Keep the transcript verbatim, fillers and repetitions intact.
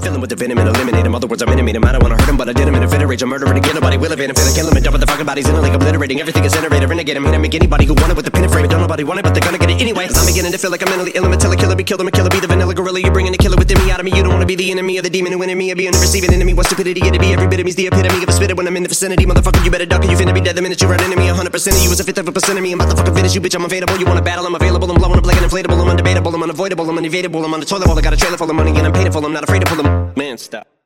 Fill him with the venom and eliminate him. Other words, I'm intimate him. I don't wanna hurt him, but I did him in a fit of rage. I'm murdering again, nobody will evade him. Finna kill him and dump the fucking bodies in a lake, obliterating everything incinerator. Renegade him, hit him, make anybody who want it with the pin and frame it. Don't nobody want it, but they're gonna get it anyway. Cause I'm beginning to feel like I'm mentally ill. I'm a killer, killer, be killed, I'm a killer, be the vanilla gorilla. You're bringing the killer within me out of me. You don't wanna be the enemy of the demon who in me. I be on the receiving enemy. What stupidity it'd be. Every bit of me's the epitome of a spitter when I'm in the vicinity. Motherfucker, you better duck or you finna be dead the minute you run into me. A hundred percent of you is a fifth of a percent of me. I'm about to fucking finish you, bitch. I'm available. You wanna battle? I'm available. I'm blowing up like an inflatable. I'm undebatable. I'm unavoidable. I'm unevadable. I'm on the toilet bowl. I got a trailer full of money and I'm paid for. I'm not afraid to pull them. Man, stop.